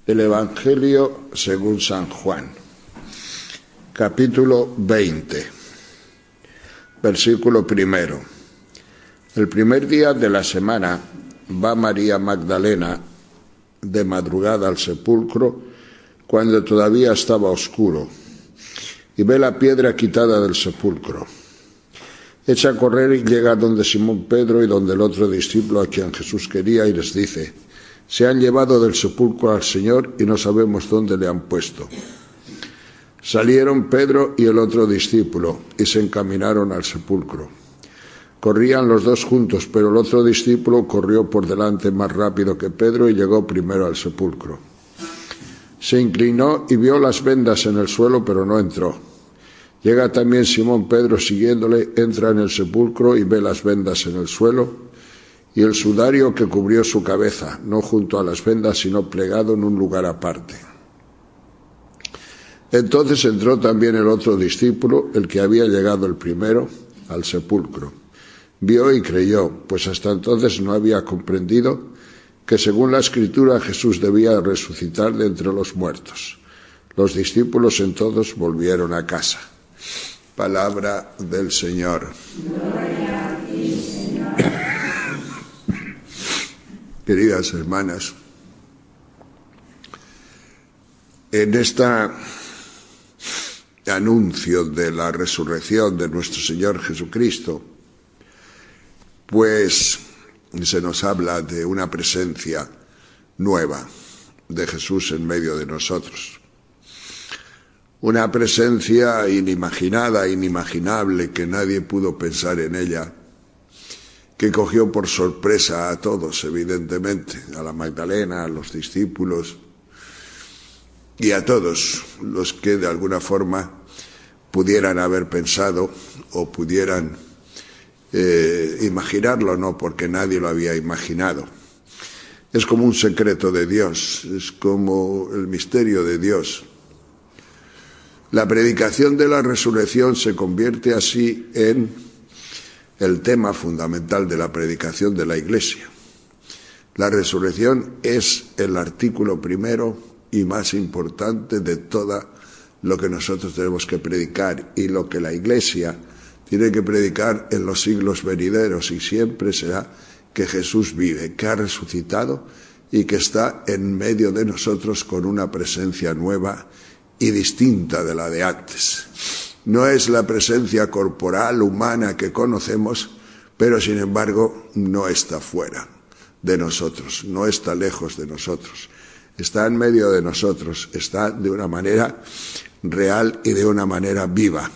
El Evangelio según San Juan, capítulo 20, versículo 1. El primer día de la semana va María Magdalena de madrugada al sepulcro cuando todavía estaba oscuro y ve la piedra quitada del sepulcro. Echa a correr y llega donde Simón Pedro y donde el otro discípulo a quien Jesús quería y les dice: se han llevado del sepulcro al Señor y no sabemos dónde le han puesto. Salieron Pedro y el otro discípulo y se encaminaron al sepulcro. Corrían los dos juntos, pero el otro discípulo corrió por delante más rápido que Pedro y llegó primero al sepulcro. Se inclinó y vio las vendas en el suelo, pero no entró. Llega también Simón Pedro siguiéndole, entra en el sepulcro y ve las vendas en el suelo y el sudario que cubrió su cabeza, no junto a las vendas, sino plegado en un lugar aparte. Entonces entró también el otro discípulo, el que había llegado el primero, al sepulcro. Vio y creyó, pues hasta entonces no había comprendido que según la Escritura Jesús debía resucitar de entre los muertos. Los discípulos entonces volvieron a casa. Palabra del Señor. Gloria a ti, Señor. Queridas hermanas, en este anuncio de la resurrección de nuestro Señor Jesucristo, pues se nos habla de una presencia nueva de Jesús en medio de nosotros. Una presencia inimaginada, inimaginable, que nadie pudo pensar en ella, que cogió por sorpresa a todos, evidentemente, a la Magdalena, a los discípulos y a todos los que de alguna forma pudieran haber pensado o pudieran imaginarlo, no, porque nadie lo había imaginado. Es como un secreto de Dios, es como el misterio de Dios. La predicación de la resurrección se convierte así en el tema fundamental de la predicación de la Iglesia. La resurrección es el artículo primero y más importante de todo lo que nosotros tenemos que predicar y lo que la Iglesia tiene que predicar en los siglos venideros, y siempre será que Jesús vive, que ha resucitado y que está en medio de nosotros con una presencia nueva y distinta de la de antes. No es la presencia corporal, humana que conocemos, pero sin embargo no está fuera de nosotros, no está lejos de nosotros. Está en medio de nosotros, está de una manera real y de una manera viva.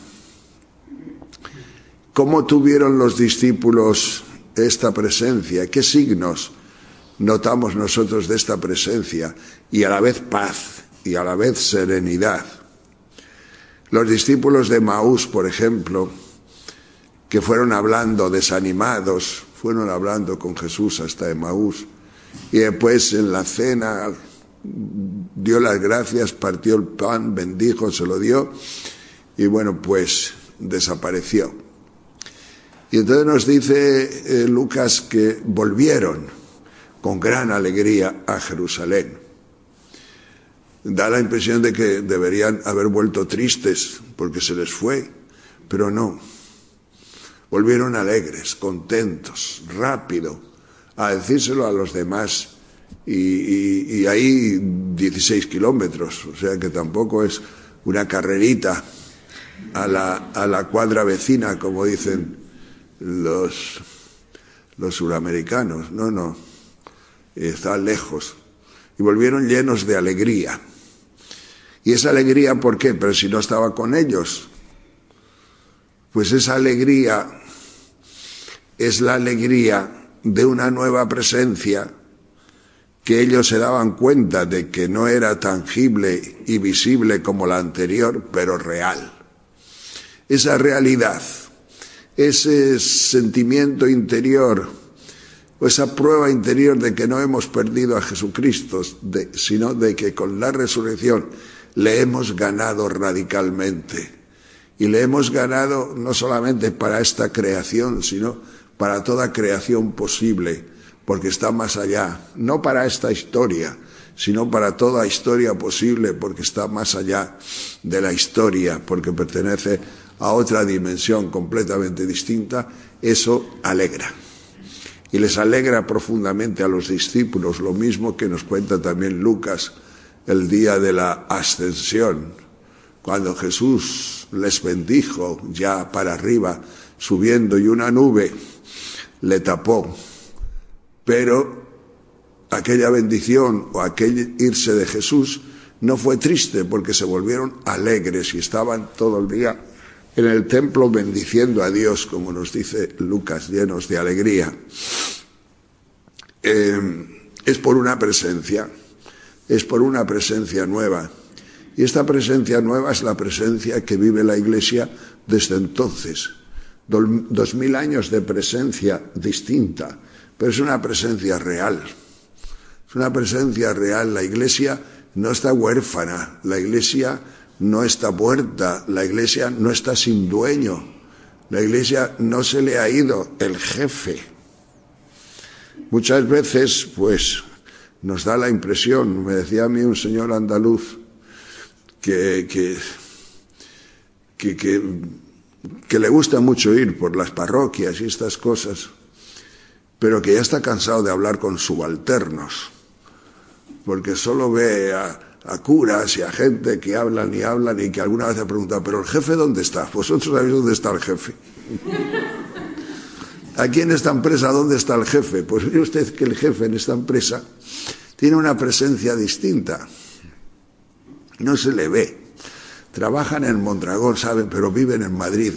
¿Cómo tuvieron los discípulos esta presencia? ¿Qué signos notamos nosotros de esta presencia? Y a la vez paz y a la vez serenidad. Los discípulos de Emaús, por ejemplo, que fueron hablando desanimados, fueron hablando con Jesús hasta Emaús, y después en la cena dio las gracias, partió el pan, bendijo, se lo dio, y bueno, pues desapareció. Y entonces nos dice Lucas que volvieron con gran alegría a Jerusalén. Da la impresión de que deberían haber vuelto tristes porque se les fue, pero no. Volvieron alegres, contentos, rápido, a decírselo a los demás. Y ahí 16 kilómetros, o sea que tampoco es una carrerita a la cuadra vecina, como dicen los suramericanos. No, está lejos. Y volvieron llenos de alegría. ¿Y esa alegría por qué? Pero si no estaba con ellos. Pues esa alegría es la alegría de una nueva presencia que ellos se daban cuenta de que no era tangible y visible como la anterior, pero real. Esa realidad, ese sentimiento interior, o esa prueba interior de que no hemos perdido a Jesucristo, sino de que con la resurrección le hemos ganado radicalmente. Y le hemos ganado no solamente para esta creación, sino para toda creación posible, porque está más allá, no para esta historia, sino para toda historia posible, porque está más allá de la historia, porque pertenece a otra dimensión completamente distinta, eso alegra. Y les alegra profundamente a los discípulos, lo mismo que nos cuenta también Lucas el día de la ascensión, cuando Jesús les bendijo ya para arriba, subiendo, y una nube le tapó. Pero aquella bendición o aquel irse de Jesús no fue triste, porque se volvieron alegres y estaban todo el día en el templo bendiciendo a Dios, como nos dice Lucas, llenos de alegría. Es por una presencia nueva. Y esta presencia nueva es la presencia que vive la Iglesia desde entonces. 2000 años de presencia distinta, pero es una presencia real. Es una presencia real. La Iglesia no está huérfana, la Iglesia no está muerta, la Iglesia no está sin dueño, la Iglesia no se le ha ido el jefe. Muchas veces, pues, nos da la impresión, me decía a mí un señor andaluz, que le gusta mucho ir por las parroquias y estas cosas, pero que ya está cansado de hablar con subalternos, porque solo ve a curas y a gente que hablan y que alguna vez se pregunta, ¿pero el jefe dónde está? ¿Vosotros sabéis dónde está el jefe? Aquí en esta empresa, ¿dónde está el jefe? Pues mire usted que el jefe en esta empresa tiene una presencia distinta. No se le ve. Trabajan en Mondragón, saben, pero viven en Madrid,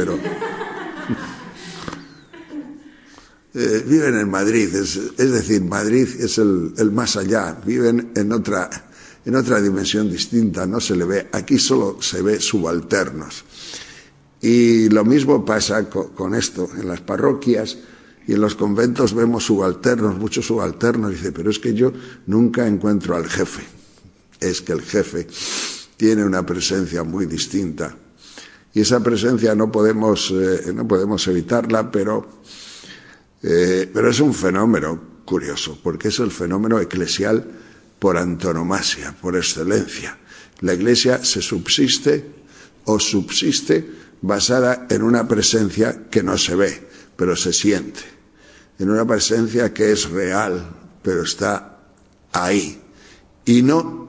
viven en Madrid, es decir, Madrid es el más allá, viven en otra dimensión distinta, no se le ve. Aquí solo se ve subalternos. Y lo mismo pasa con esto, en las parroquias y en los conventos vemos subalternos, muchos subalternos, dice, pero es que yo nunca encuentro al jefe. Es que el jefe tiene una presencia muy distinta. Y esa presencia no podemos evitarla, pero es un fenómeno curioso, porque es el fenómeno eclesial por antonomasia, por excelencia. La Iglesia se subsiste basada en una presencia que no se ve, pero se siente, en una presencia que es real, pero está ahí, y no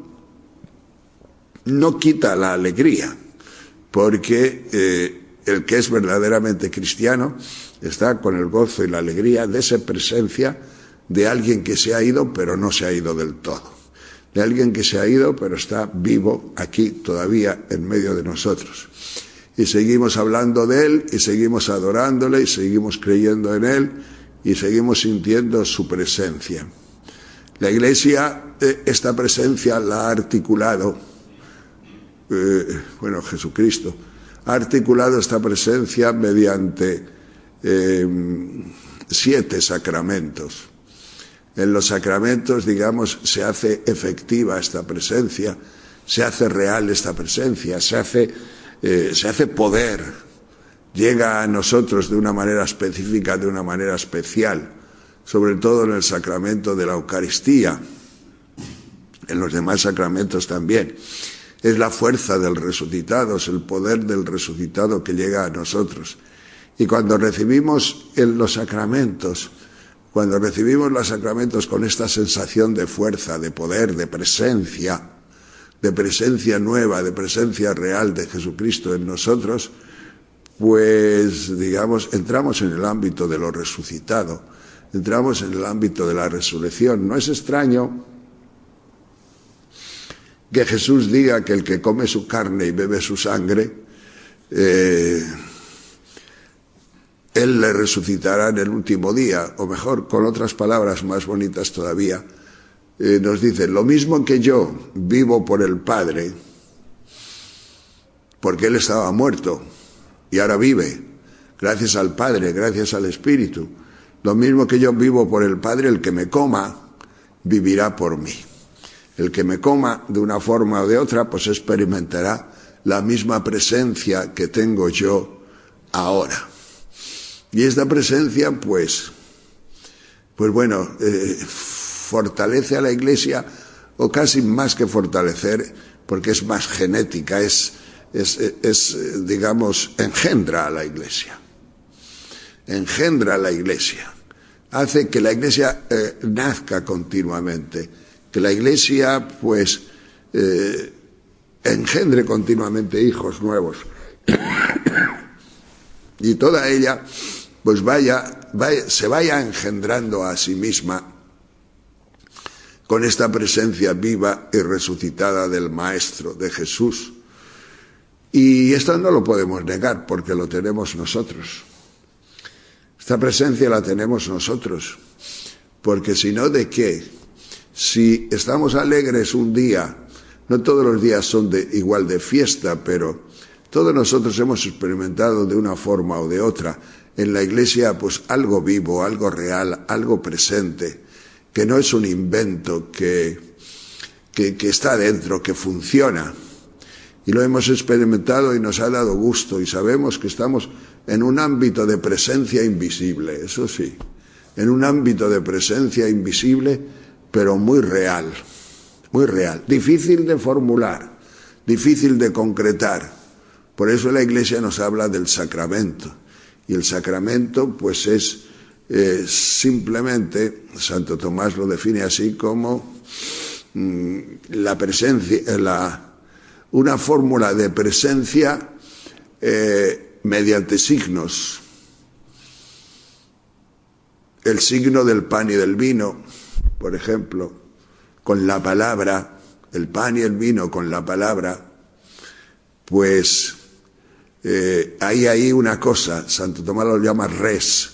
quita la alegría, porque el que es verdaderamente cristiano está con el gozo y la alegría de esa presencia de alguien que se ha ido, pero no se ha ido del todo, de alguien que se ha ido, pero está vivo aquí todavía en medio de nosotros. Y seguimos hablando de Él, y seguimos adorándole, y seguimos creyendo en Él, y seguimos sintiendo su presencia. La Iglesia, esta presencia la ha articulado, Jesucristo ha articulado esta presencia mediante 7 sacramentos. En los sacramentos, digamos, se hace efectiva esta presencia, se hace real esta presencia, se hace poder, llega a nosotros de una manera específica, de una manera especial, sobre todo en el sacramento de la Eucaristía, en los demás sacramentos también. Es la fuerza del resucitado, es el poder del resucitado que llega a nosotros. Y cuando recibimos los sacramentos con esta sensación de fuerza, de poder, de presencia nueva, de presencia real de Jesucristo en nosotros, pues, digamos, entramos en el ámbito de lo resucitado, entramos en el ámbito de la resurrección. No es extraño que Jesús diga que el que come su carne y bebe su sangre, Él le resucitará en el último día, o mejor, con otras palabras más bonitas todavía, nos dice, lo mismo que yo vivo por el Padre, porque Él estaba muerto y ahora vive, gracias al Padre, gracias al Espíritu, lo mismo que yo vivo por el Padre, el que me coma, vivirá por mí. El que me coma de una forma o de otra, pues experimentará la misma presencia que tengo yo ahora. Y esta presencia, pues fortalece a la Iglesia o casi más que fortalecer, porque es más genética, digamos, engendra a la Iglesia. Engendra a la Iglesia. Hace que la Iglesia nazca continuamente, que la Iglesia, pues, engendre continuamente hijos nuevos. Y toda ella, pues se vaya engendrando a sí misma con esta presencia viva y resucitada del Maestro, de Jesús. Y esto no lo podemos negar porque lo tenemos nosotros. Esta presencia la tenemos nosotros, porque si no, ¿de qué? Si estamos alegres un día, no todos los días son igual de fiesta, pero todos nosotros hemos experimentado de una forma o de otra en la Iglesia pues algo vivo, algo real, algo presente, que no es un invento, que está dentro, que funciona. Y lo hemos experimentado y nos ha dado gusto y sabemos que estamos en un ámbito de presencia invisible, eso sí, en un ámbito de presencia invisible, pero muy real, difícil de formular, difícil de concretar. Por eso la Iglesia nos habla del sacramento, y el sacramento pues es simplemente, Santo Tomás lo define así como la presencia, una fórmula de presencia mediante signos. El signo del pan y del vino, por ejemplo, con la palabra, el pan y el vino con la palabra, pues hay ahí una cosa, Santo Tomás lo llama res,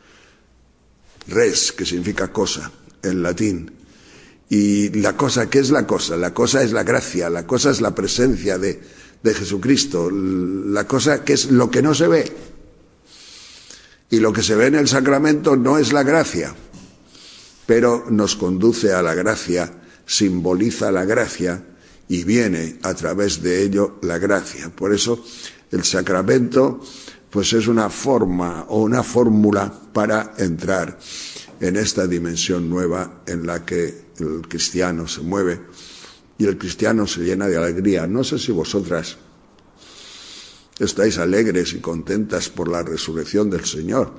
que significa cosa en latín. Y la cosa, ¿qué es la cosa? La cosa es la gracia, la cosa es la presencia de Jesucristo, la cosa que es lo que no se ve. Y lo que se ve en el sacramento no es la gracia, pero nos conduce a la gracia, simboliza la gracia y viene a través de ello la gracia. Por eso el sacramento pues es una forma o una fórmula para entrar en esta dimensión nueva en la que el cristiano se mueve y el cristiano se llena de alegría. No sé si vosotras estáis alegres y contentas por la resurrección del Señor,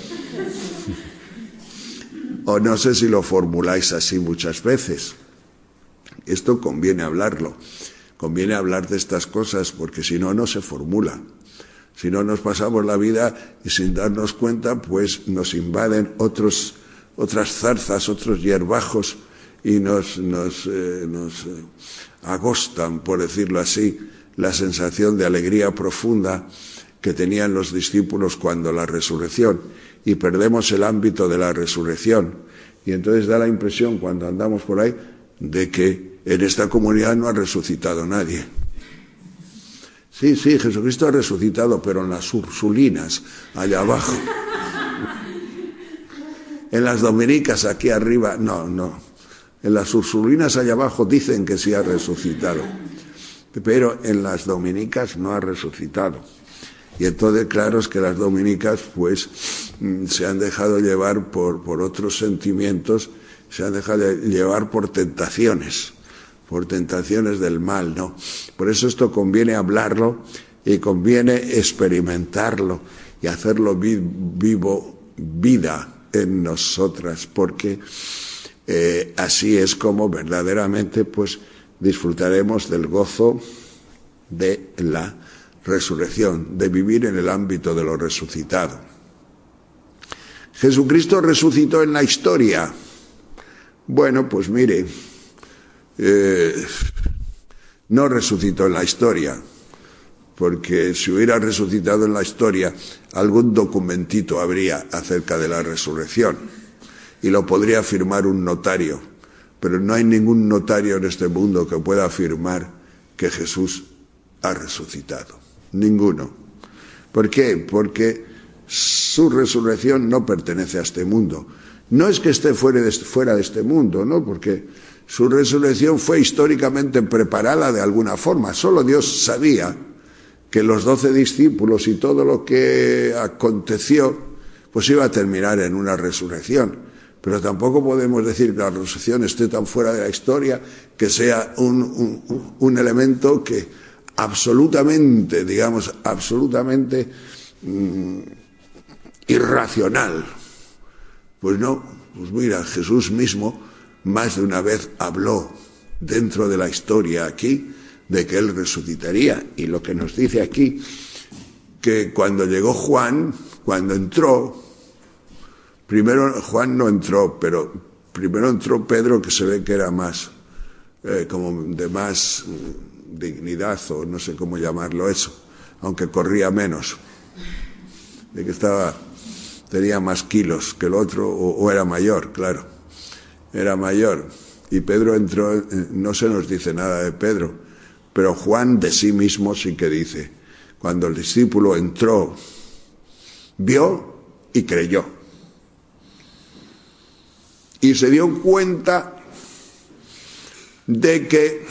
o no sé si lo formuláis así muchas veces. Esto conviene hablarlo, conviene hablar de estas cosas, porque si no, no se formula. Si no, nos pasamos la vida y sin darnos cuenta, pues nos invaden otras zarzas, otros hierbajos, y nos agostan, por decirlo así, la sensación de alegría profunda que tenían los discípulos cuando la resurrección, y perdemos el ámbito de la resurrección. Y entonces da la impresión, cuando andamos por ahí, de que en esta comunidad no ha resucitado nadie. Sí, Jesucristo ha resucitado, pero en las Ursulinas, allá abajo. En las Dominicas, aquí arriba, no. En las Ursulinas, allá abajo, dicen que sí ha resucitado, pero en las Dominicas no ha resucitado. Y entonces, claro, es que las Dominicas, pues, se han dejado llevar por otros sentimientos, se han dejado llevar por tentaciones del mal, ¿no? Por eso esto conviene hablarlo y conviene experimentarlo y hacerlo vida en nosotras, porque así es como verdaderamente pues disfrutaremos del gozo de la resurrección, de vivir en el ámbito de lo resucitado. Jesucristo resucitó en la historia. Bueno, pues mire, no resucitó en la historia, porque si hubiera resucitado en la historia, algún documentito habría acerca de la resurrección y lo podría firmar un notario, pero no hay ningún notario en este mundo que pueda afirmar que Jesús ha resucitado. Ninguno. ¿Por qué? Porque su resurrección no pertenece a este mundo. No es que esté fuera de este mundo, ¿no? Porque su resurrección fue históricamente preparada de alguna forma. Solo Dios sabía que los 12 discípulos y todo lo que aconteció, pues iba a terminar en una resurrección. pero tampoco podemos decir que la resurrección esté tan fuera de la historia que sea un elemento que absolutamente, digamos, absolutamente irracional. Pues no, pues mira, Jesús mismo más de una vez habló dentro de la historia aquí de que Él resucitaría, y lo que nos dice aquí, que cuando llegó Juan, cuando entró, primero Juan no entró, pero primero entró Pedro, que se ve que era más, como de más dignidad, o no sé cómo llamarlo eso, aunque corría menos, de que tenía más kilos que el otro, o era mayor, claro, era mayor. Y Pedro entró, no se nos dice nada de Pedro, pero Juan de sí mismo sí que dice, cuando el discípulo entró, vio y creyó. Y se dio cuenta de que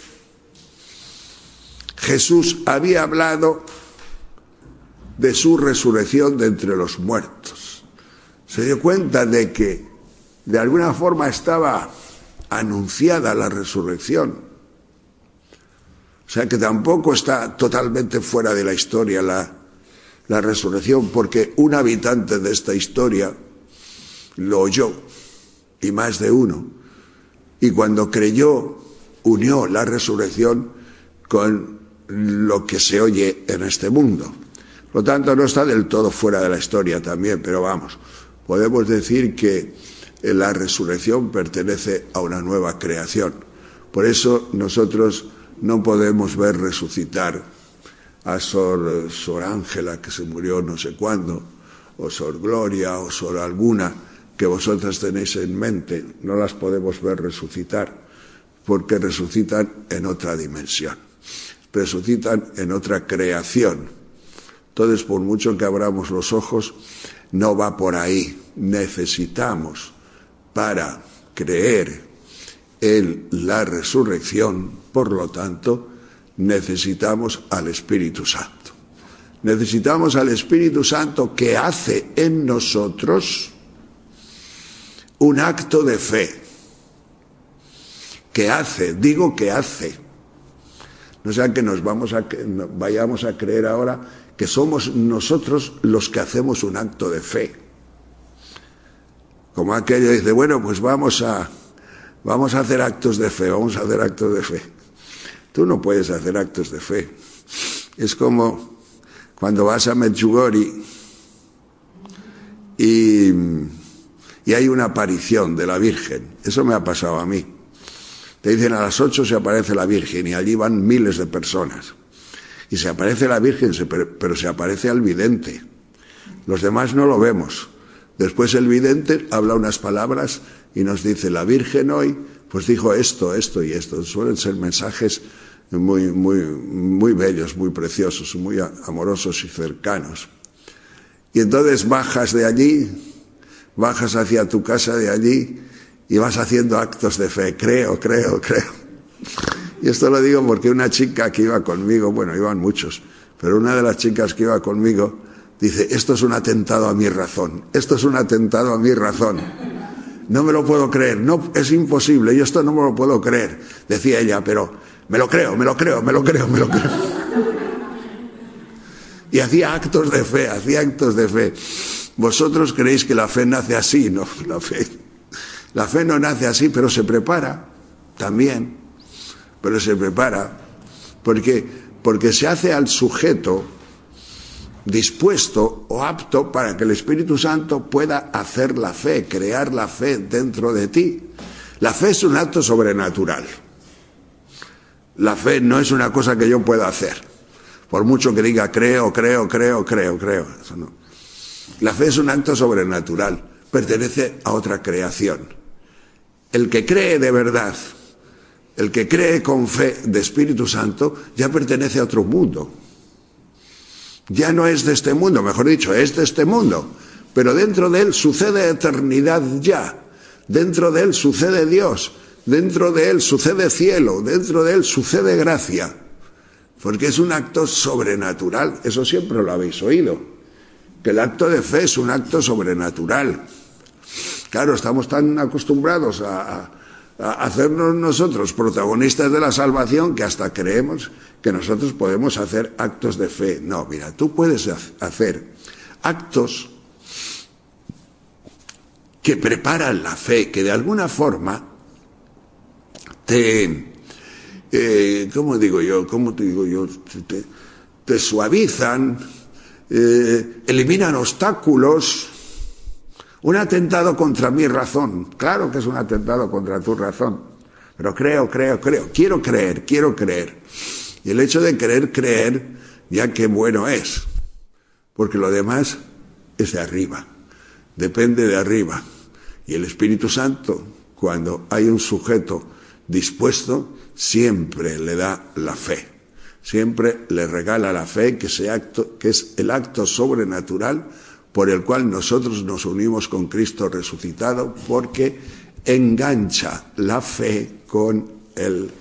Jesús había hablado de su resurrección de entre los muertos. Se dio cuenta de que de alguna forma estaba anunciada la resurrección. O sea que tampoco está totalmente fuera de la historia la resurrección, porque un habitante de esta historia lo oyó, y más de uno, y cuando creyó unió la resurrección con lo que se oye en este mundo. Por lo tanto, no está del todo fuera de la historia también, pero vamos, podemos decir que la resurrección pertenece a una nueva creación. Por eso nosotros no podemos ver resucitar a Sor Ángela, que se murió no sé cuándo, o Sor Gloria, o Sor alguna que vosotras tenéis en mente. No las podemos ver resucitar, porque resucitan en otra dimensión, resucitan en otra creación. Entonces, por mucho que abramos los ojos, no va por ahí. Necesitamos, para creer en la resurrección, por lo tanto, necesitamos al Espíritu Santo. Necesitamos al Espíritu Santo, que hace en nosotros un acto de fe. Que hace, digo que hace. No sea que vayamos a creer ahora que somos nosotros los que hacemos un acto de fe. Como aquello dice, bueno, pues vamos a hacer actos de fe, vamos a hacer actos de fe. Tú no puedes hacer actos de fe. Es como cuando vas a Medjugorje y hay una aparición de la Virgen. Eso me ha pasado a mí. Te dicen a las 8 se aparece la Virgen y allí van miles de personas. Y se aparece la Virgen, pero se aparece al vidente. Los demás no lo vemos. Después el vidente habla unas palabras y nos dice, la Virgen hoy pues dijo esto, esto y esto. Suelen ser mensajes muy, muy, muy bellos, muy preciosos, muy amorosos y cercanos. Y entonces bajas de allí, bajas hacia tu casa de allí y vas haciendo actos de fe. Creo. Y esto lo digo porque una chica que iba conmigo, bueno, iban muchos, pero una de las chicas que iba conmigo dice, esto es un atentado a mi razón, esto es un atentado a mi razón. No me lo puedo creer, no, es imposible, yo esto no me lo puedo creer, decía ella, pero me lo creo. Y hacía actos de fe. Vosotros creéis que la fe nace así, no, la fe no nace así, pero se prepara también. Pero se prepara porque se hace al sujeto dispuesto o apto para que el Espíritu Santo pueda hacer la fe, crear la fe dentro de ti. La fe es un acto sobrenatural. La fe no es una cosa que yo pueda hacer. Por mucho que diga creo. Eso no. La fe es un acto sobrenatural. Pertenece a otra creación. El que cree de verdad, el que cree con fe de Espíritu Santo, ya pertenece a otro mundo. Ya no es de este mundo, mejor dicho, es de este mundo. Pero dentro de él sucede eternidad ya. Dentro de él sucede Dios. Dentro de él sucede cielo. Dentro de él sucede gracia. Porque es un acto sobrenatural. Eso siempre lo habéis oído. Que el acto de fe es un acto sobrenatural. Claro, estamos tan acostumbrados a hacernos nosotros protagonistas de la salvación que hasta creemos que nosotros podemos hacer actos de fe. No, mira, tú puedes hacer actos que preparan la fe, que de alguna forma ¿cómo te digo yo? Te suavizan, eliminan obstáculos. Un atentado contra mi razón. Claro que es un atentado contra tu razón. Pero creo. Quiero creer. Y el hecho de querer creer, ya qué bueno es. Porque lo demás es de arriba. Depende de arriba. Y el Espíritu Santo, cuando hay un sujeto dispuesto, siempre le da la fe. Siempre le regala la fe, que es el acto sobrenatural por el cual nosotros nos unimos con Cristo resucitado, porque engancha la fe con el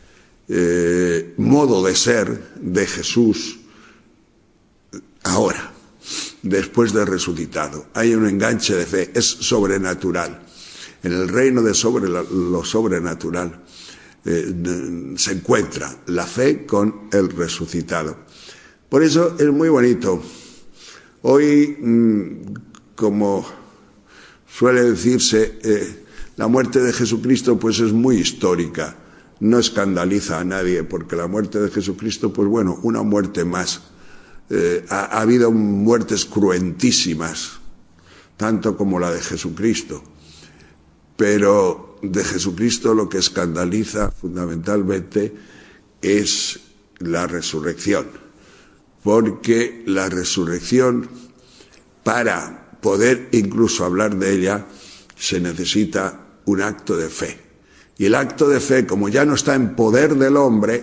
modo de ser de Jesús ahora, después de resucitado. Hay un enganche de fe, es sobrenatural. En el reino de lo sobrenatural se encuentra la fe con el resucitado. Por eso es muy bonito. Hoy, como suele decirse, la muerte de Jesucristo pues es muy histórica, no escandaliza a nadie, porque la muerte de Jesucristo, pues bueno, una muerte más. Ha habido muertes cruentísimas, tanto como la de Jesucristo, pero de Jesucristo lo que escandaliza fundamentalmente es la resurrección. Porque la resurrección, para poder incluso hablar de ella, se necesita un acto de fe. Y el acto de fe, como ya no está en poder del hombre,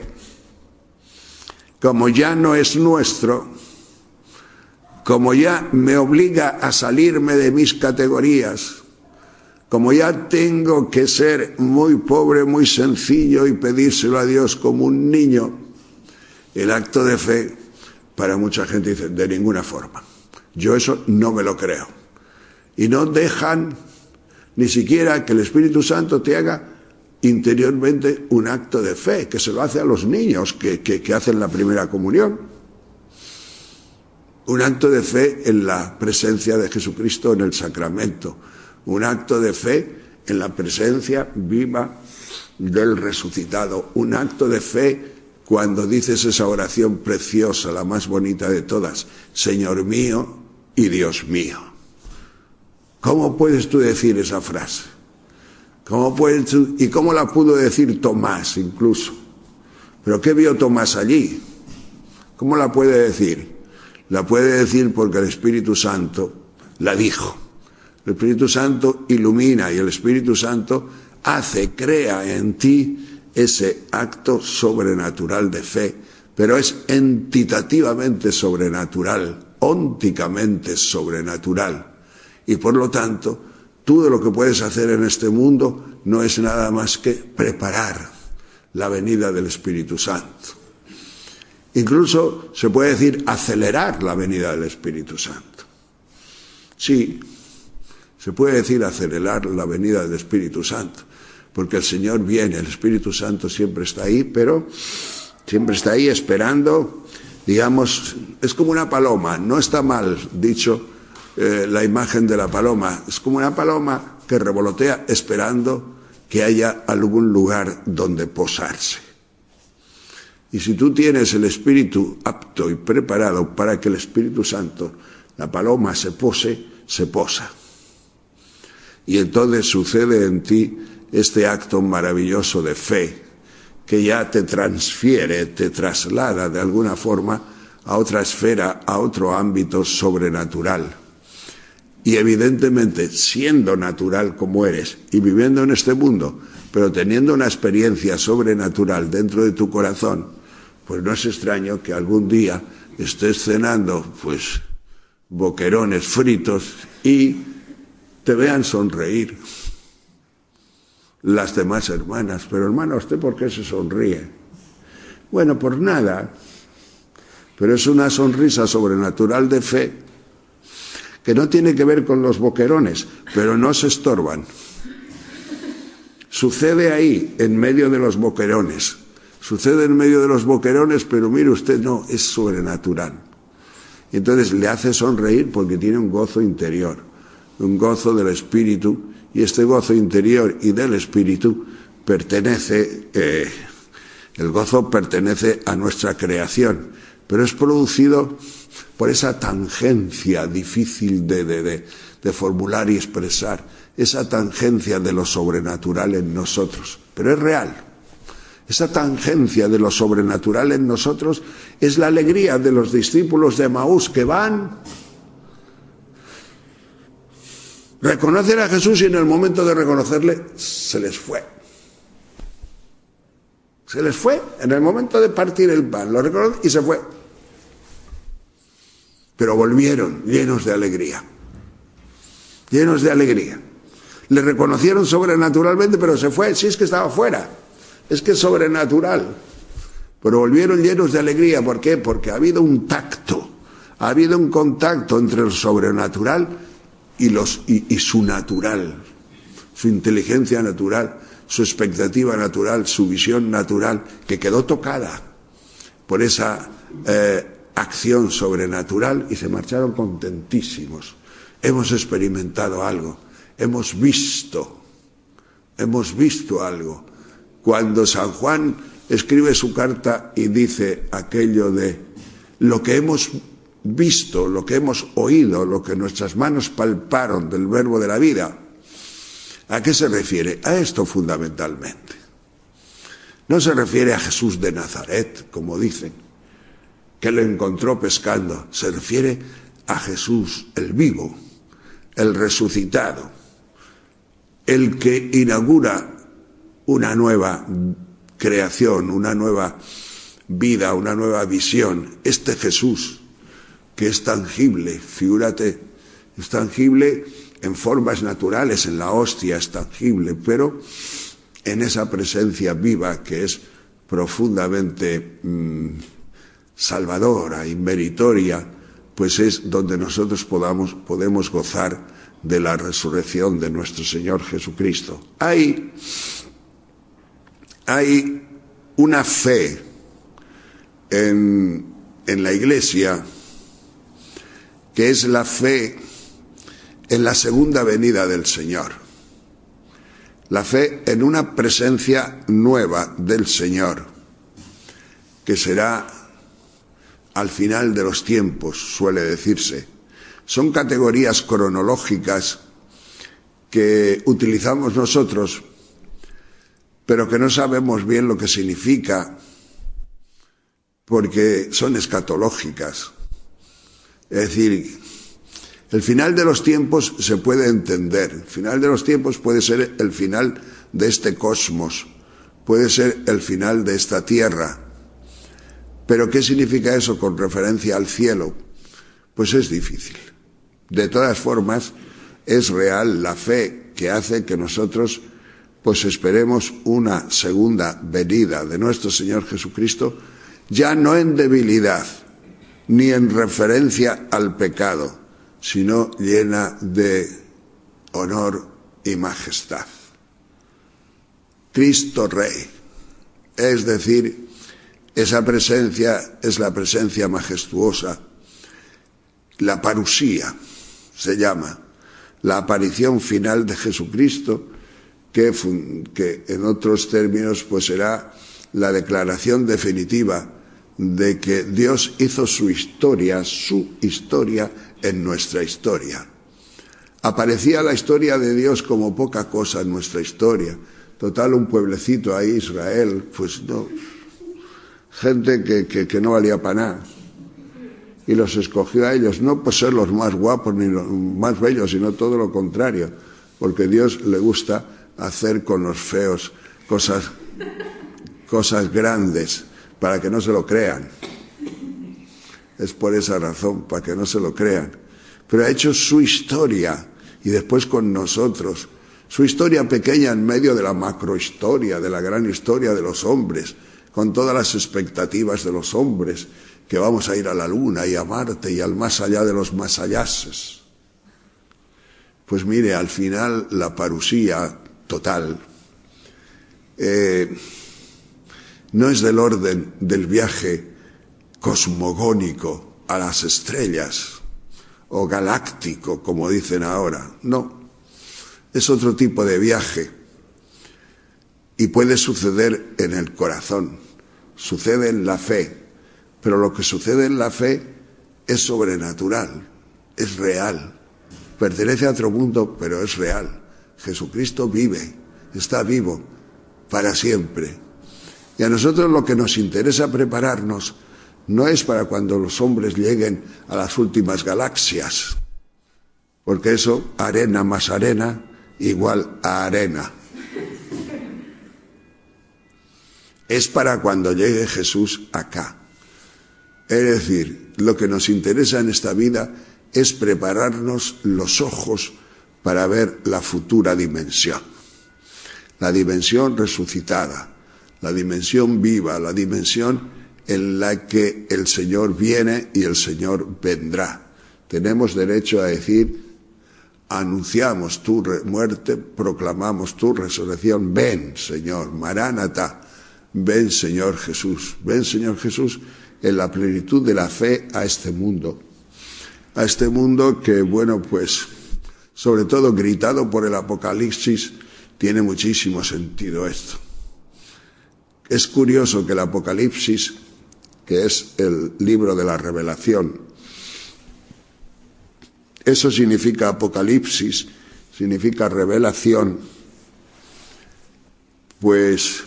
como ya no es nuestro, como ya me obliga a salirme de mis categorías, como ya tengo que ser muy pobre, muy sencillo y pedírselo a Dios como un niño, el acto de fe, para mucha gente dice, de ninguna forma. Yo eso no me lo creo. Y no dejan ni siquiera que el Espíritu Santo te haga interiormente un acto de fe, que se lo hace a los niños que hacen la primera comunión. Un acto de fe en la presencia de Jesucristo en el sacramento. Un acto de fe en la presencia viva del resucitado. Un acto de fe cuando dices esa oración preciosa, la más bonita de todas, Señor mío y Dios mío. ¿Cómo puedes tú decir esa frase? ¿Y cómo la pudo decir Tomás incluso? ¿Pero qué vio Tomás allí? ¿Cómo la puede decir? La puede decir porque el Espíritu Santo la dijo. El Espíritu Santo ilumina y el Espíritu Santo crea en ti ese acto sobrenatural de fe, pero es entitativamente sobrenatural, ónticamente sobrenatural. Y por lo tanto, tú de lo que puedes hacer en este mundo no es nada más que preparar la venida del Espíritu Santo. Incluso se puede decir acelerar la venida del Espíritu Santo. Sí, se puede decir acelerar la venida del Espíritu Santo, porque el Señor viene, el Espíritu Santo siempre está ahí, pero siempre está ahí esperando, digamos, es como una paloma, no está mal dicho la imagen de la paloma, es como una paloma que revolotea esperando que haya algún lugar donde posarse. Y si tú tienes el espíritu apto y preparado para que el Espíritu Santo, la paloma, se pose, se posa. Y entonces sucede en ti este acto maravilloso de fe que ya te transfiere, te traslada de alguna forma a otra esfera, a otro ámbito sobrenatural. Y evidentemente, siendo natural como eres y viviendo en este mundo, pero teniendo una experiencia sobrenatural dentro de tu corazón, pues no es extraño que algún día estés cenando pues boquerones fritos y te vean sonreír las demás hermanas. Pero hermana, ¿usted por qué se sonríe? Bueno, por nada, pero es una sonrisa sobrenatural de fe que no tiene que ver con los boquerones, pero no se estorban. Sucede ahí, en medio de los boquerones. Sucede en medio de los boquerones, pero mire usted, no, es sobrenatural. Y entonces le hace sonreír porque tiene un gozo interior, un gozo del espíritu, y este gozo interior y del espíritu pertenece, el gozo pertenece a nuestra creación, pero es producido por esa tangencia difícil de formular y expresar, esa tangencia de lo sobrenatural en nosotros, pero es real. Esa tangencia de lo sobrenatural en nosotros es la alegría de los discípulos de Emaús que van, reconocen a Jesús y en el momento de reconocerle se les fue. Se les fue en el momento de partir el pan, lo reconoce y se fue. Pero volvieron llenos de alegría. Llenos de alegría. Le reconocieron sobrenaturalmente, pero se fue. Sí, es que estaba fuera. Es que es sobrenatural. Pero volvieron llenos de alegría. ¿Por qué? Porque ha habido un tacto. Ha habido un contacto entre el sobrenatural y su natural. Su inteligencia natural, su expectativa natural, su visión natural, que quedó tocada por esa acción sobrenatural y se marcharon contentísimos. Hemos experimentado algo. Hemos visto algo. Cuando San Juan escribe su carta y dice aquello de lo que hemos visto, lo que hemos oído, lo que nuestras manos palparon del verbo de la vida, ¿a qué se refiere? A esto fundamentalmente. No se refiere a Jesús de Nazaret, como dicen, que lo encontró pescando. Se refiere a Jesús, el vivo, el resucitado, el que inaugura una nueva creación, una nueva vida, una nueva visión. Este Jesús, que es tangible, figúrate, es tangible en formas naturales, en la hostia es tangible, pero en esa presencia viva que es profundamente salvadora y meritoria, pues es donde nosotros podemos gozar de la resurrección de nuestro Señor Jesucristo. Hay una fe en la Iglesia que es la fe en la segunda venida del Señor. La fe en una presencia nueva del Señor, que será al final de los tiempos, suele decirse. Son categorías cronológicas que utilizamos nosotros, pero que no sabemos bien lo que significa, porque son escatológicas. Es decir, el final de los tiempos se puede entender. El final de los tiempos puede ser el final de este cosmos, puede ser el final de esta tierra. Pero ¿qué significa eso con referencia al cielo? Pues es difícil. De todas formas, es real la fe que hace que nosotros pues esperemos una segunda venida de nuestro Señor Jesucristo, ya no en debilidad, ni en referencia al pecado, sino llena de honor y majestad. Cristo Rey, es decir, esa presencia es la presencia majestuosa, la parusía se llama, la aparición final de Jesucristo, que en otros términos pues será la declaración definitiva de que Dios hizo su historia en nuestra historia. Aparecía la historia de Dios como poca cosa en nuestra historia. Total, un pueblecito ahí, Israel, pues no, gente que no valía para nada. Y los escogió a ellos, no por ser los más guapos ni los más bellos, sino todo lo contrario, porque Dios le gusta hacer con los feos cosas grandes, para que no se lo crean. Es por esa razón, para que no se lo crean. Pero ha hecho su historia, y después con nosotros, su historia pequeña en medio de la macrohistoria, de la gran historia de los hombres, con todas las expectativas de los hombres, que vamos a ir a la Luna y a Marte y al más allá de los más allases. Pues mire, al final la parusía total no es del orden del viaje cosmogónico a las estrellas o galáctico, como dicen ahora. No, es otro tipo de viaje y puede suceder en el corazón, sucede en la fe, pero lo que sucede en la fe es sobrenatural, es real, pertenece a otro mundo, pero es real. Jesucristo vive, está vivo para siempre. Y a nosotros lo que nos interesa prepararnos no es para cuando los hombres lleguen a las últimas galaxias, porque eso, arena más arena, igual a arena. Es para cuando llegue Jesús acá. Es decir, lo que nos interesa en esta vida es prepararnos los ojos para ver la futura dimensión. La dimensión resucitada, la dimensión viva, la dimensión en la que el Señor viene y el Señor vendrá. Tenemos derecho a decir, anunciamos tu muerte, proclamamos tu resurrección. Ven, Señor, Maránata, ven, Señor Jesús. Ven, Señor Jesús, en la plenitud de la fe a este mundo. A este mundo que, bueno, pues, sobre todo gritado por el Apocalipsis, tiene muchísimo sentido esto. Es curioso que el Apocalipsis, que es el libro de la revelación, eso significa Apocalipsis, significa revelación, pues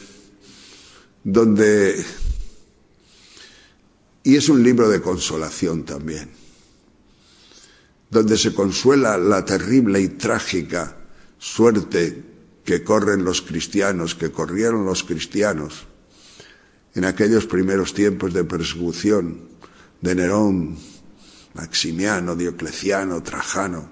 y es un libro de consolación también, donde se consuela la terrible y trágica suerte que corren los cristianos, que corrieron los cristianos en aquellos primeros tiempos de persecución de Nerón, Maximiano, Diocleciano, Trajano.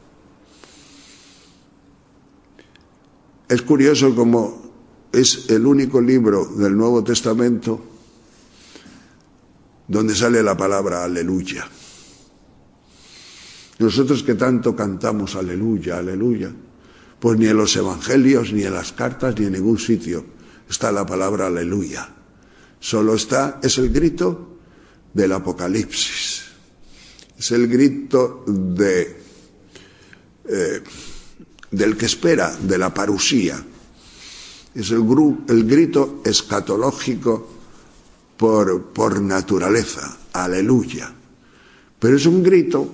Es curioso cómo es el único libro del Nuevo Testamento donde sale la palabra aleluya. Nosotros que tanto cantamos aleluya, aleluya, pues ni en los evangelios, ni en las cartas, ni en ningún sitio está la palabra aleluya. Solo es el grito del Apocalipsis. Es el grito del que espera, de la parusía. Es el grito escatológico por naturaleza, aleluya. Pero es un grito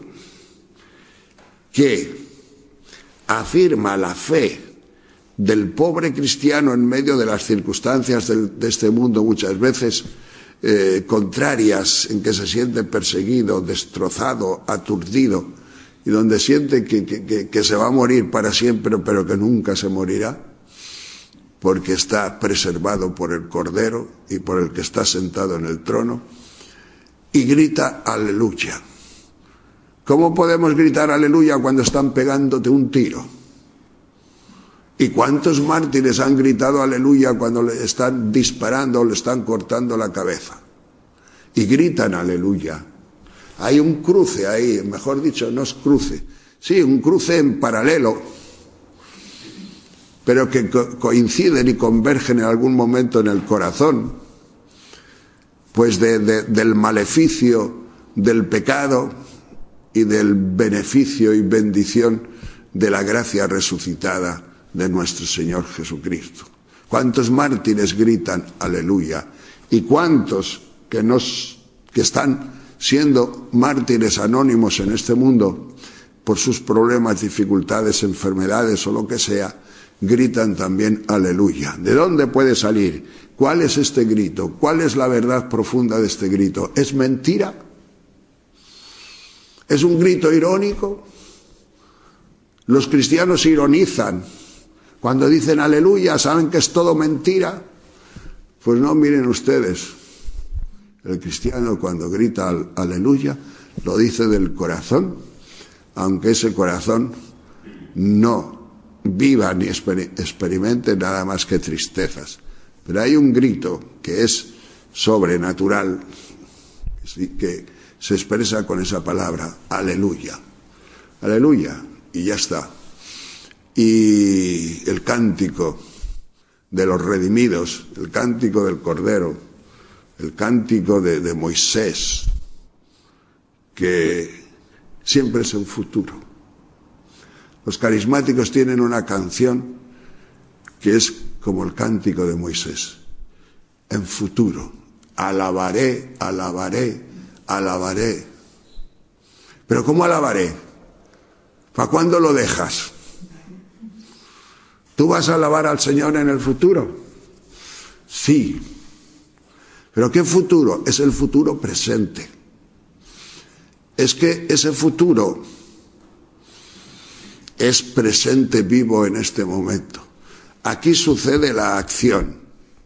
que afirma la fe del pobre cristiano en medio de las circunstancias de este mundo, muchas veces contrarias, en que se siente perseguido, destrozado, aturdido, y donde siente que se va a morir para siempre, pero que nunca se morirá, porque está preservado por el Cordero y por el que está sentado en el trono, y grita aleluya. ¿Cómo podemos gritar aleluya cuando están pegándote un tiro? ¿Y cuántos mártires han gritado aleluya cuando le están disparando o le están cortando la cabeza? Y gritan aleluya. Hay un cruce ahí, mejor dicho, no es cruce. Sí, un cruce en paralelo, pero que coinciden y convergen en algún momento en el corazón, pues del maleficio del pecado y del beneficio y bendición de la gracia resucitada de nuestro Señor Jesucristo. ¿Cuántos mártires gritan aleluya? ¿Y cuántos que están siendo mártires anónimos en este mundo por sus problemas, dificultades, enfermedades o lo que sea, gritan también aleluya? ¿De dónde puede salir? ¿Cuál es este grito? ¿Cuál es la verdad profunda de este grito? ¿Es mentira? ¿Es un grito irónico? Los cristianos ironizan. Cuando dicen aleluya, ¿saben que es todo mentira? Pues no, miren ustedes. El cristiano cuando grita aleluya, lo dice del corazón, aunque ese corazón no viva ni experimente nada más que tristezas. Pero hay un grito que es sobrenatural, que se expresa con esa palabra, aleluya. Aleluya, y ya está. y el cántico de los redimidos, el cántico del Cordero, el cántico de Moisés, que siempre es en futuro. Los carismáticos tienen una canción que es como el cántico de Moisés, en futuro. Alabaré, alabaré, alabaré. ¿Pero cómo alabaré? ¿Para cuándo lo dejas? ¿Tú vas a alabar al Señor en el futuro? Sí. ¿Pero qué futuro? Es el futuro presente. Es que ese futuro es presente vivo en este momento. Aquí sucede la acción.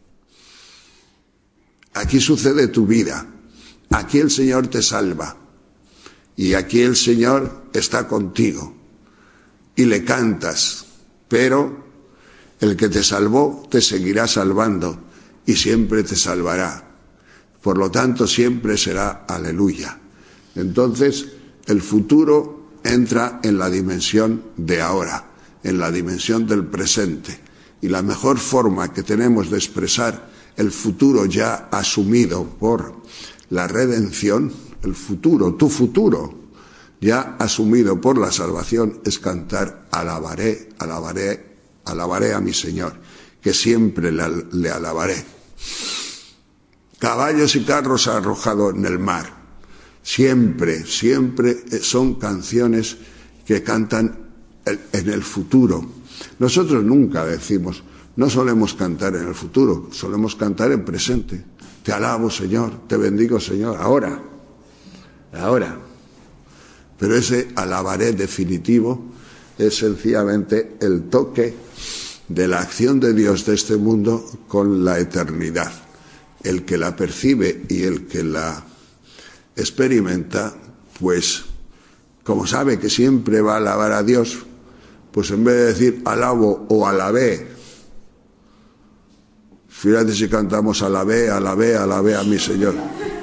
Aquí sucede tu vida. Aquí el Señor te salva. Y aquí el Señor está contigo. Y le cantas. Pero el que te salvó te seguirá salvando y siempre te salvará. Por lo tanto, siempre será aleluya. Entonces, el futuro entra en la dimensión de ahora, en la dimensión del presente. Y la mejor forma que tenemos de expresar el futuro ya asumido por la redención, el futuro, tu futuro, ya asumido por la salvación, es cantar alabaré, alabaré, alabaré a mi Señor, que siempre le alabaré. Caballos y carros ha arrojado en el mar. Siempre, siempre son canciones que cantan en el futuro. Nosotros nunca decimos, no solemos cantar en el futuro, solemos cantar en presente. Te alabo, Señor, te bendigo, Señor, ahora. Pero ese alabaré definitivo es sencillamente el toque de la acción de Dios de este mundo con la eternidad. El que la percibe y el que la experimenta, pues, como sabe que siempre va a alabar a Dios, pues en vez de decir alabo o alabé, fíjate si cantamos alabé, alabé, alabé a mi Señor.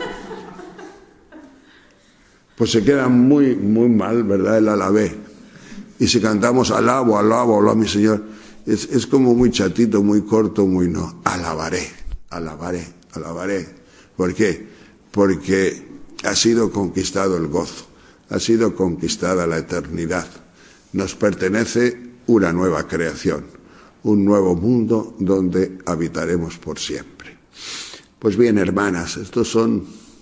Pues se queda muy, muy mal, ¿verdad? El alabé. Y si cantamos alabo, alabo, alabo a mi Señor, es como muy chatito, muy corto, muy no. Alabaré, alabaré, alabaré. ¿Por qué? Porque ha sido conquistado el gozo, ha sido conquistada la eternidad. Nos pertenece una nueva creación, un nuevo mundo donde habitaremos por siempre. Pues bien, hermanas, estos son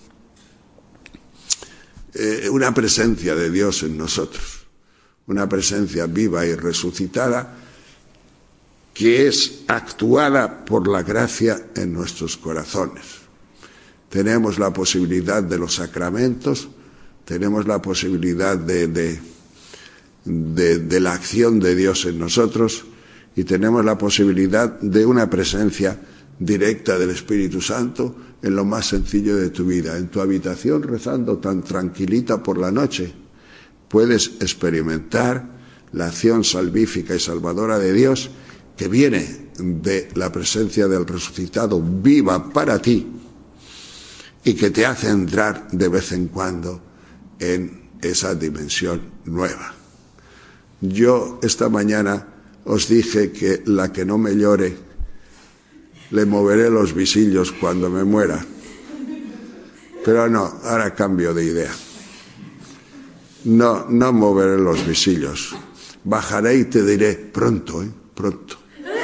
una presencia de Dios en nosotros, una presencia viva y resucitada que es actuada por la gracia en nuestros corazones. Tenemos la posibilidad de los sacramentos, tenemos la posibilidad de la acción de Dios en nosotros y tenemos la posibilidad de una presencia directa del Espíritu Santo en lo más sencillo de tu vida. En tu habitación, rezando tan tranquilita por la noche, puedes experimentar la acción salvífica y salvadora de Dios que viene de la presencia del resucitado viva para ti y que te hace entrar de vez en cuando en esa dimensión nueva. Yo esta mañana os dije que la que no me llore, le moveré los visillos cuando me muera. Pero no, ahora cambio de idea. No moveré los visillos. Bajaré y te diré, pronto, pronto.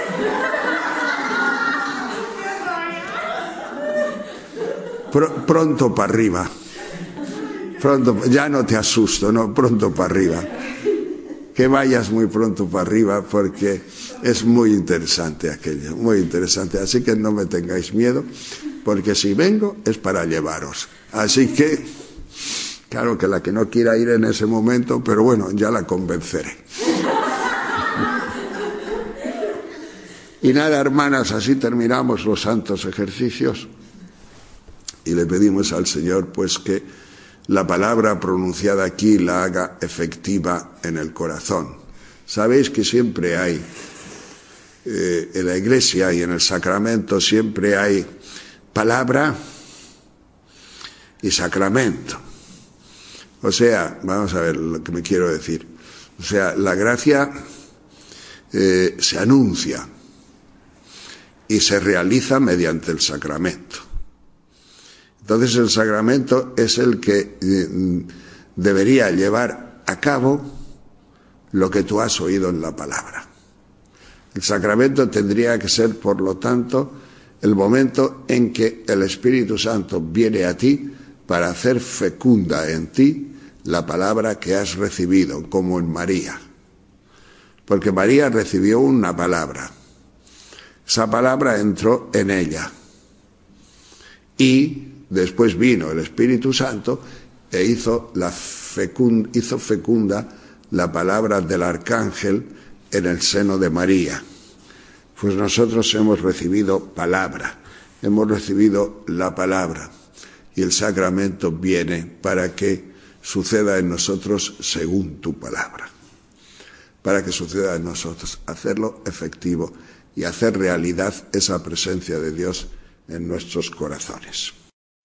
Pronto para arriba. Pronto, ya no te asusto, no, pronto para arriba. Que vayas muy pronto para arriba porque es muy interesante aquello, muy interesante. Así que no me tengáis miedo, porque si vengo es para llevaros. Así que, claro que la que no quiera ir en ese momento, pero bueno, ya la convenceré. Y nada, hermanas, así terminamos los santos ejercicios y le pedimos al Señor pues que la palabra pronunciada aquí la haga efectiva en el corazón. Sabéis que siempre hay, en la Iglesia y en el sacramento, siempre hay palabra y sacramento. O sea, vamos a ver lo que me quiero decir. O sea, la gracia se anuncia y se realiza mediante el sacramento. Entonces el sacramento es el que debería llevar a cabo lo que tú has oído en la palabra. El sacramento tendría que ser, por lo tanto, el momento en que el Espíritu Santo viene a ti para hacer fecunda en ti la palabra que has recibido, como en María. Porque María recibió una palabra. Esa palabra entró en ella. Y después vino el Espíritu Santo e hizo fecunda la palabra del arcángel en el seno de María. Pues nosotros hemos recibido palabra, hemos recibido la palabra, y el sacramento viene para que suceda en nosotros según tu palabra, para que suceda en nosotros, hacerlo efectivo y hacer realidad esa presencia de Dios en nuestros corazones.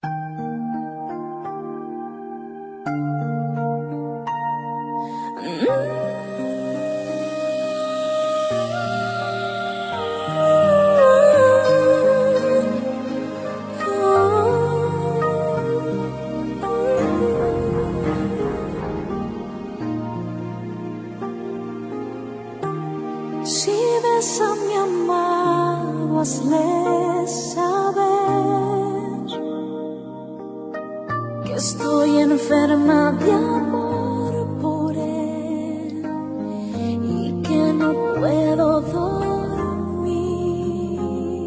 Si ves a mi amado, hazle saber que estoy enferma de amor por él y que no puedo dormir.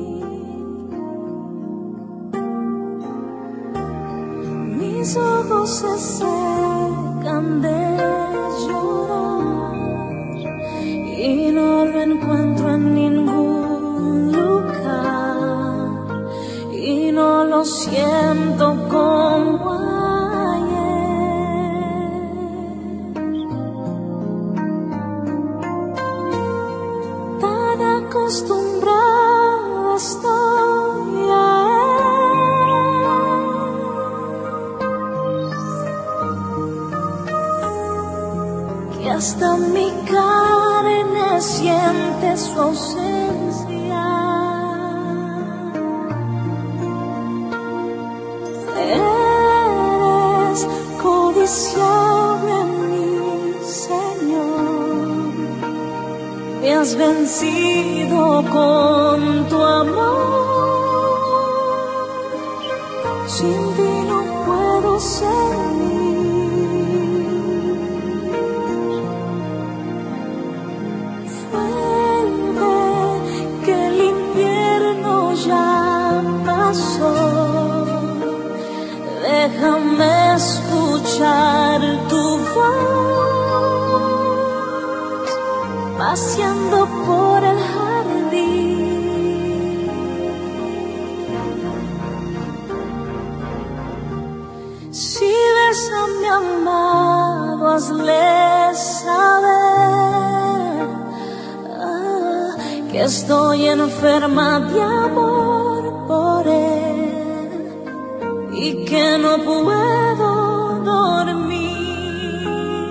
Mis ojos se secan de llorar y no lo encuentro en ningún lugar, y no lo siento como ayer. Tan acostumbrada estoy a él, que hasta mi carne siente su ausencia. Eres codiciable, mi Señor, me has vencido con tu amor. Sin ti no puedo seguir. Déjame escuchar tu voz, paseando por el jardín. Si ves a mi amado, hazle saber que estoy enferma de amor por él y que no puedo dormir.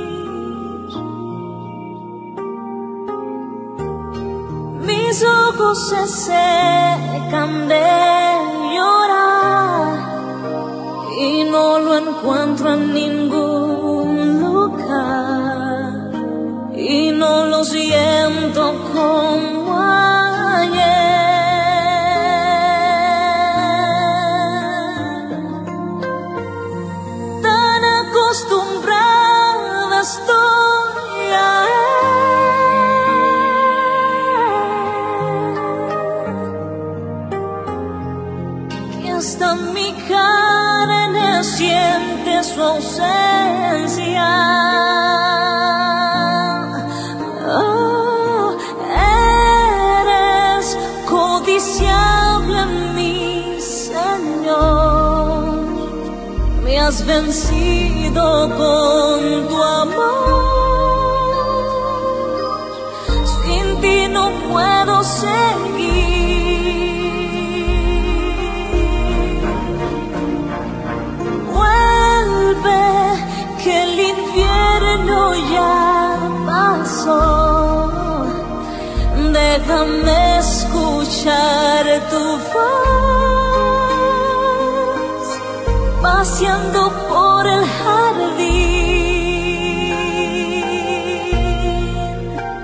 Mis ojos se secan de llorar y no lo encuentro en ningún lugar, y no lo siento como ayer. Acostumbrada estoy a él, que hasta mi carne siente su ausencia. Oh, eres codiciable, mi Señor, me has vencido con tu amor. Sin ti no puedo seguir. Vuelve, que el invierno ya pasó. déjame escuchar tu voz, paseando por el jardín.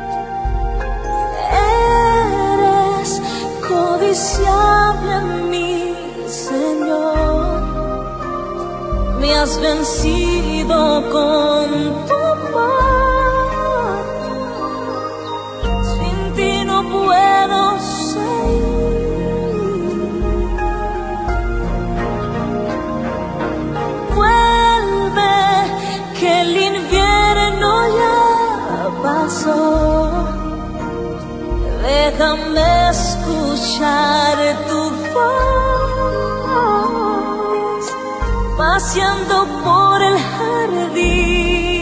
Eres codiciable en mí, Señor, me has vencido con tu amor. Sin ti no puedo seguir. Vuelve, que el invierno ya pasó. Déjame escuchar tu voz, paseando por el jardín.